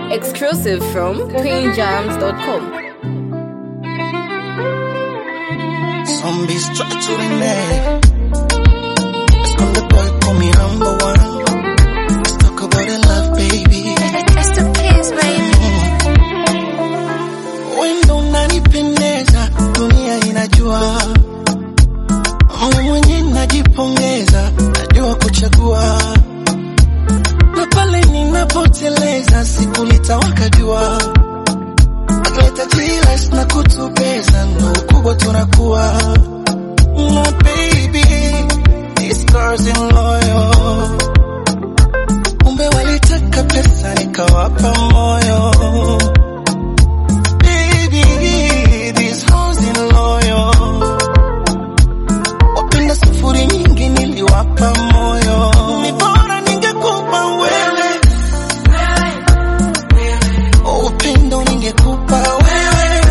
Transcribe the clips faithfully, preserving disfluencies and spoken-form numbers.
Exclusive from queen jams dot com. Zombies try to the neck. I'm the boy, call me number one. Let's talk about the love, baby. It's the kiss, baby. Wendo unanipendeza, dunia inajua. Mimi mwenye najipongeza, najua kuchagua. Na pale ninapoteleza, siku litawaka jua. Atleta jilas na kutubeza, ndo ukubwa tunakuwa. My baby, these girls in loyal. Umbe walitaka pesa, nikawapa moyo. Baby, these hoes in loyal. Wapenda sufuri nyingi, niliwapa moyo. Ni bora ningekupa wewe, upendo ningekupa wewe,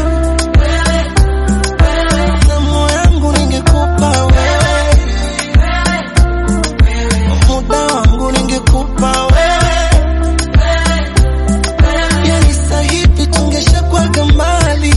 na moyo wangu ningekupa wewe, muda wangu ningekupa wewe. Yani sahivi tungeshakuwaga mbali.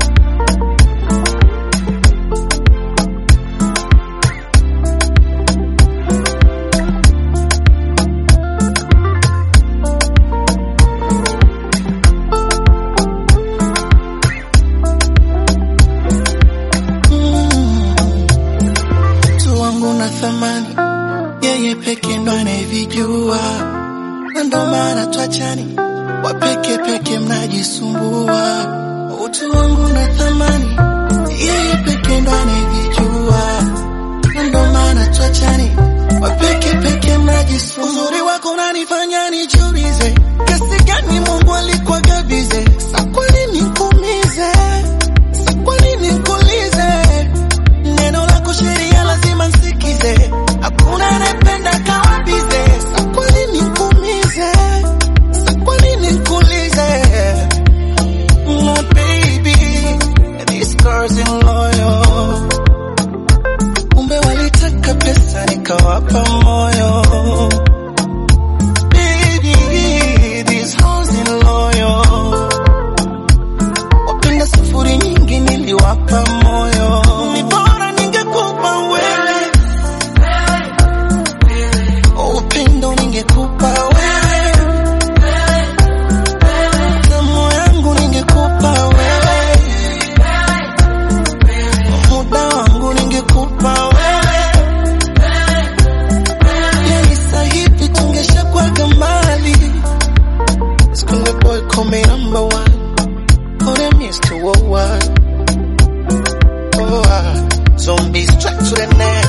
Thamani yeye peke ndo anayevijua, na ndo maana tuachani, wapeke peke mnajisumbua. Utu wangu na thamani yeye peke ndo anayevijua, na ndo maana tuachani, wapeke peke mnajisumbua. Uzuri wako unanifanya nijiulize, kiasi gani Mungu alikuwa gabize. Sa kwa nini nikuumize, sa kwa nini nikuulize, neno lako sheria lazima nsikize. Hakuna anayependa kawabize. Sa kwa nini nikuumize, sa kwa nini nikuulize. My baby, these girls in loyal. Umbe walitaka pesa, nikawapa moyo. Baby, these hoes in loyal. Wapenda sufuri nyingi, niliwapa moyo. Ni bora ningekupa wewe, upendo ningekupa wewe, na moyo wangu ningekupa wewe, muda wangu ningekupa wewe. Yani sahivi tungeshakuwaga mbali. School boy, call me number one. Call them Mister Worldwide. Oh, ah. Zombies strapped to the neck.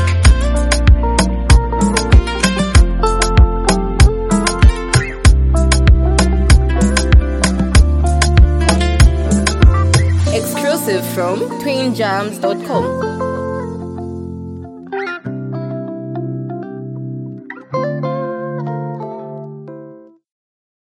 Exclusive from queen jams dot com.